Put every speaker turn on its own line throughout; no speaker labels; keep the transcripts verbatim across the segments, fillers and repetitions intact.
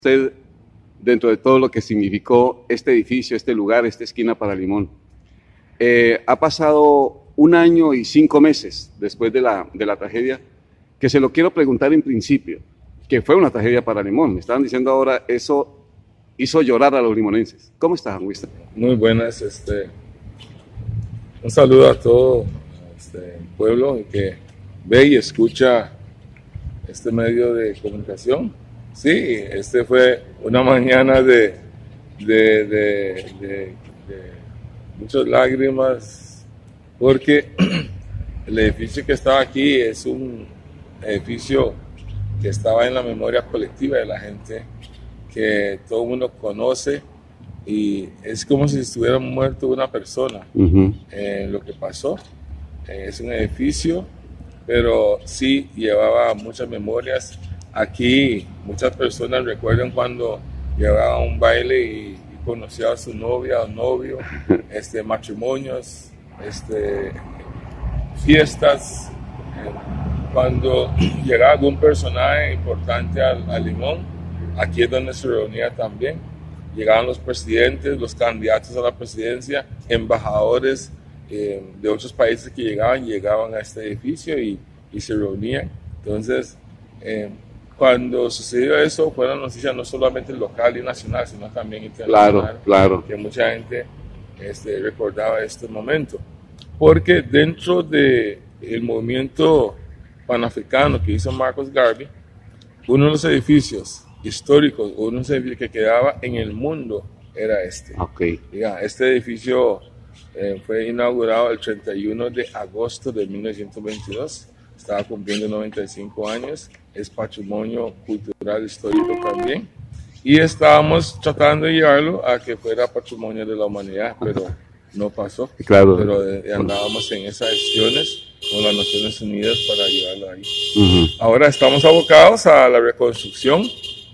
Usted, dentro de todo lo que significó este edificio, este lugar, esta esquina para Limón, eh, ha pasado un año y cinco meses después de la, de la tragedia, que se lo quiero preguntar en principio, que fue una tragedia para Limón. Me estaban diciendo ahora, eso hizo llorar a los limonenses. ¿Cómo está, Winston?
Muy buenas, este, un saludo a todo este, el pueblo que ve y escucha este medio de comunicación. Sí, este fue una mañana de, de, de, de, de muchas lágrimas, porque el edificio que estaba aquí es un edificio que estaba en la memoria colectiva de la gente, que todo el mundo conoce, y es como si estuviera muerto una persona. Uh-huh. eh, lo que pasó eh, es un edificio, pero sí llevaba muchas memorias. Aquí muchas personas recuerdan cuando llegaba a un baile y, y conocía a su novia o novio, este, matrimonios, este, fiestas, eh, cuando llegaba algún personaje importante al, al Limón, aquí es donde se reunía también. Llegaban los presidentes, los candidatos a la presidencia, embajadores eh, de otros países que llegaban, llegaban a este edificio y, y se reunían. Entonces, eh, cuando sucedió eso, fue una noticia no solamente local y nacional, sino también internacional.
Claro, claro.
Que mucha gente este, recordaba este momento. Porque dentro del movimiento panafricano que hizo Marcus Garvey, uno de los edificios históricos, uno de los edificios que quedaba en el mundo era este.
Okay.
Diga, este edificio eh, fue inaugurado el treinta y uno de agosto de mil novecientos veintidós. Estaba cumpliendo noventa y cinco años, es patrimonio cultural histórico también, y estábamos tratando de llevarlo a que fuera patrimonio de la humanidad, pero no pasó.
Claro.
Pero eh, andábamos en esas gestiones con las Naciones Unidas para llevarlo ahí. Uh-huh. Ahora estamos abocados a la reconstrucción.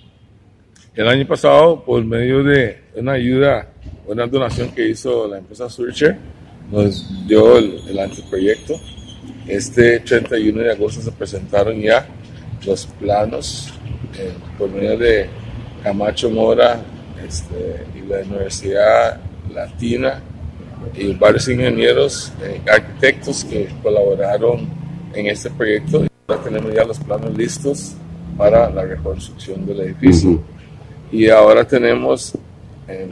El año pasado, por medio de una ayuda, una donación que hizo la empresa Surcher, nos dio el, el anteproyecto. Este treinta y uno de agosto se presentaron ya los planos eh, por medio de Camacho Mora este, y la Universidad Latina y varios ingenieros, eh, arquitectos que colaboraron en este proyecto. Y ahora tenemos ya los planos listos para la reconstrucción del edificio. Uh-huh. Y ahora tenemos eh,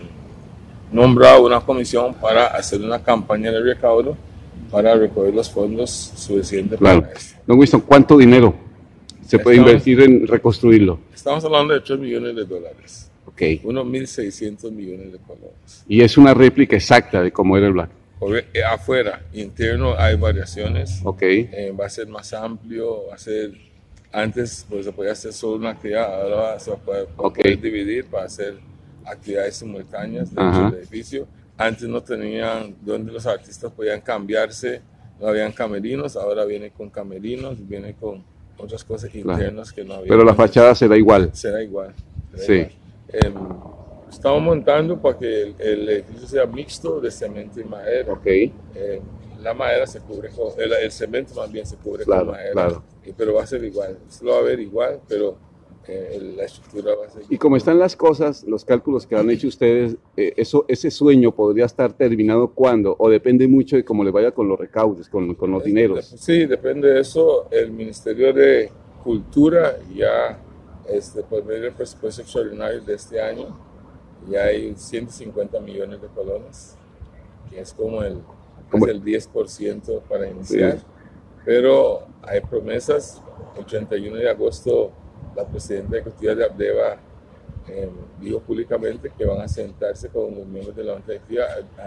nombrado una comisión para hacer una campaña de recaudo para recoger los fondos suficientes
claro.
para esto.
Don Winston, ¿cuánto dinero se puede estamos, invertir en reconstruirlo?
Estamos hablando de tres millones de dólares.
Ok.
Unos mil seiscientos millones de colones.
Y es una réplica exacta de cómo era el Black.
Afuera, interno, hay variaciones.
Ok.
Eh, va a ser más amplio, va a ser... Antes pues, se podía hacer solo una actividad, ahora se va a poder, okay. poder dividir para hacer actividades simultáneas dentro uh-huh. del edificio. Antes no tenían donde los artistas podían cambiarse, no habían camerinos, ahora viene con camerinos, viene con otras cosas internas claro. que no había.
Pero la fachada será igual.
Será igual. Será
sí.
igual. Eh, estamos montando para que el, el edificio sea mixto de cemento y madera.
Okay.
Eh, la madera se cubre con, el, el cemento más bien se cubre
claro,
con madera.
Claro.
Y, pero va a ser igual, lo va a ver igual, pero eh, la estructura va a ser igual.
Y como están las cosas, los cálculos que han hecho ustedes, eh, eso, ese sueño podría estar terminado ¿cuándo? ¿O depende mucho de cómo le vaya con los recaudos, con, con los es, dineros?
De, sí, depende de eso. El Ministerio de Cultura ya, este, por medio del presupuesto extraordinario de este año, ya hay ciento cincuenta millones de colones, que es como el, es el diez por ciento para iniciar. Sí. Pero hay promesas. El treinta y uno de agosto la presidenta ejecutiva de Abdeva eh, dijo públicamente que van a sentarse con los miembros de la junta directiva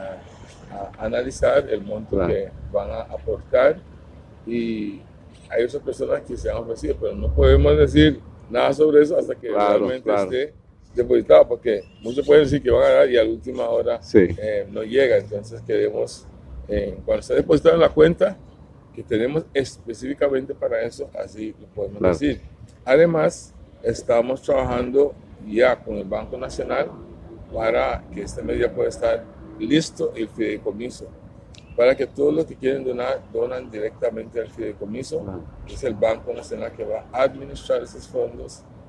a, a, a analizar el monto claro. que van a aportar, y hay otras personas que se han ofrecido, pero no podemos decir nada sobre eso hasta que
claro,
realmente
claro.
esté depositado, porque muchos pueden decir que van a dar y a la última hora
sí.
eh, no llega. Entonces queremos, eh, cuando esté depositado en la cuenta que tenemos específicamente para eso, así lo podemos claro. decir. Además, estamos trabajando ya con el Banco Nacional para que este medio pueda estar listo el fideicomiso, para que todos los que quieren donar, donan directamente al fideicomiso, claro. que es el Banco Nacional que va a administrar esos fondos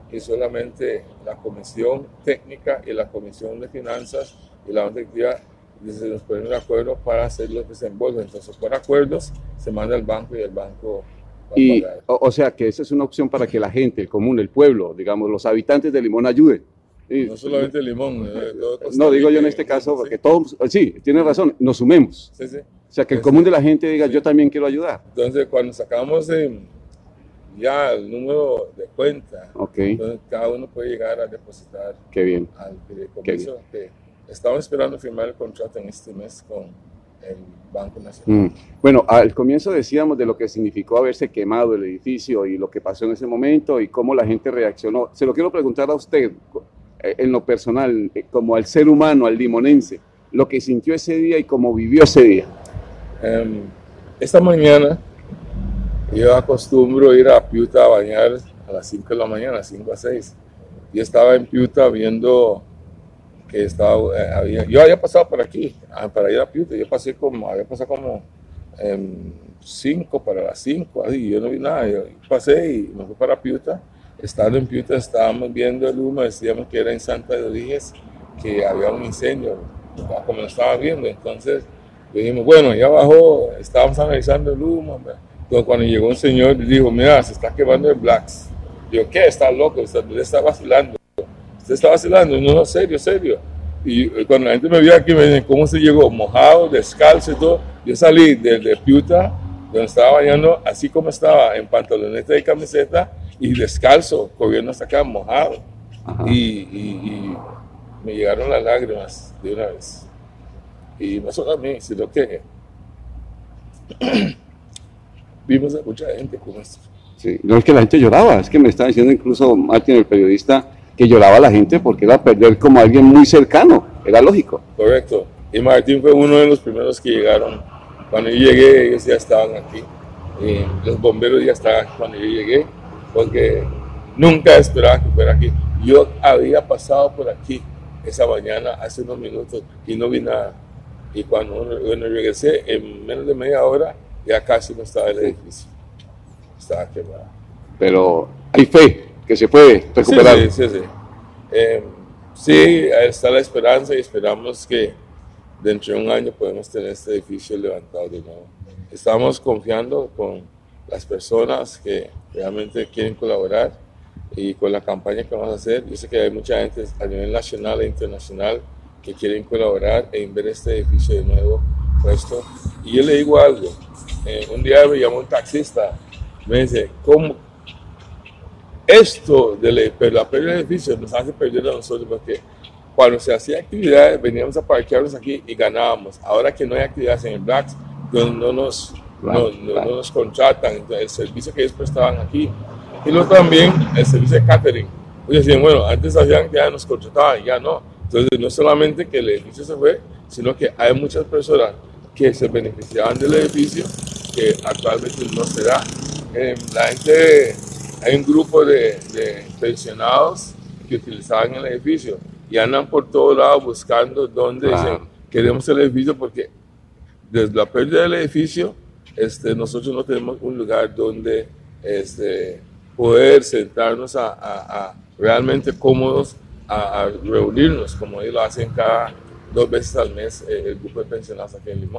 y solamente la comisión técnica y la comisión de finanzas y la junta directiva se nos ponen de acuerdo para hacer los desembolsos. Entonces, por acuerdos, se manda al banco y el banco va
Y,
a pagar.
o, o sea, que esa es una opción para que la gente, el común, el pueblo, digamos, los habitantes de Limón ayuden. Y,
No solamente Limón. Eh,
no, digo yo en este caso, porque sí. todos, sí, tienes razón, nos sumemos.
Sí, sí.
O sea, que el
sí,
común
sí.
de la gente diga,
sí.
yo también quiero ayudar.
Entonces, cuando sacamos eh, ya el número de cuenta,
okay.
entonces cada uno puede llegar a depositar
Qué bien.
al fideicomiso. Que estamos esperando firmar el contrato en este mes con el Banco Nacional.
Mm. Bueno, al comienzo decíamos de lo que significó haberse quemado el edificio y lo que pasó en ese momento y cómo la gente reaccionó. Se lo quiero preguntar a usted, en lo personal, como al ser humano, al limonense, lo que sintió ese día y cómo vivió ese día.
Um, esta mañana yo acostumbro ir a Piuta a bañar a las cinco de la mañana, cinco a seis. Yo estaba en Piuta viendo que estaba, eh, había, yo había pasado por aquí para ir a Piuta. Yo pasé como, había pasado como cinco um, para las cinco, y yo no vi nada. Yo pasé y me fui para Piuta. Estando en Piuta estábamos viendo el humo, decíamos que era en Santa Rodríguez, que había un incendio, como lo estaba viendo. Entonces dijimos, bueno, ya bajó, estábamos analizando el humo. Entonces cuando llegó un señor y dijo, mira, se está quemando el Blacks. Yo, ¿qué? Está loco, usted está vacilando. Usted está vacilando, no, no, serio, serio. Y cuando la gente me vio aquí, me dicen, ¿cómo se llegó? Mojado, descalzo y todo. Yo salí de, de Piuta, donde estaba bañando, así como estaba, en pantaloneta y camiseta, y descalzo, corriendo hasta acá, mojado. Y, y, y me llegaron las lágrimas de una vez. Y no solo a mí, sino que vimos a mucha gente con esto.
Sí, no es que la gente lloraba, es que me estaba diciendo incluso Martín, el periodista, que lloraba la gente porque era perder como a alguien muy cercano, era lógico.
Correcto, y Martín fue uno de los primeros que llegaron. Cuando yo llegué, ellos ya estaban aquí, y los bomberos ya estaban aquí cuando yo llegué, porque nunca esperaba que fuera aquí. Yo había pasado por aquí esa mañana hace unos minutos y no vi nada. Y cuando, cuando regresé, en menos de media hora, ya casi no estaba el edificio. Estaba quemado.
Pero hay fe que se puede recuperar.
Sí, sí, sí. Sí, eh, sí, está la esperanza y esperamos que dentro de un año podemos tener este edificio levantado de nuevo. Estamos confiando con las personas que realmente quieren colaborar y con la campaña que vamos a hacer. Yo sé que hay mucha gente a nivel nacional e internacional que quieren colaborar en ver este edificio de nuevo puesto. Y yo le digo algo, eh, un día me llamó un taxista, me dice, ¿cómo? Esto de la, la pérdida del edificio nos hace perder a nosotros, porque cuando se hacía actividades veníamos a parquearnos aquí y ganábamos. Ahora que no hay actividades en el Blacks, no, no, nos,
claro,
no, no,
claro.
no nos contratan, entonces, el servicio que ellos prestaban aquí. Y luego también el servicio de catering. Ellos decían, bueno, antes hacían que ya nos contrataban, ya no. Entonces, no solamente que el edificio se fue, sino que hay muchas personas que se beneficiaban del edificio, que actualmente no se da. Eh, la gente, hay un grupo de, de pensionados que utilizaban el edificio y andan por todos lados buscando dónde
Claro.
dicen, queremos el edificio, porque desde la pérdida del edificio, este, nosotros no tenemos un lugar donde este, poder sentarnos a, a, a realmente cómodos a, a reunirnos, como ellos lo hacen cada dos veces al mes, eh, el grupo de pensionados aquí en Limón.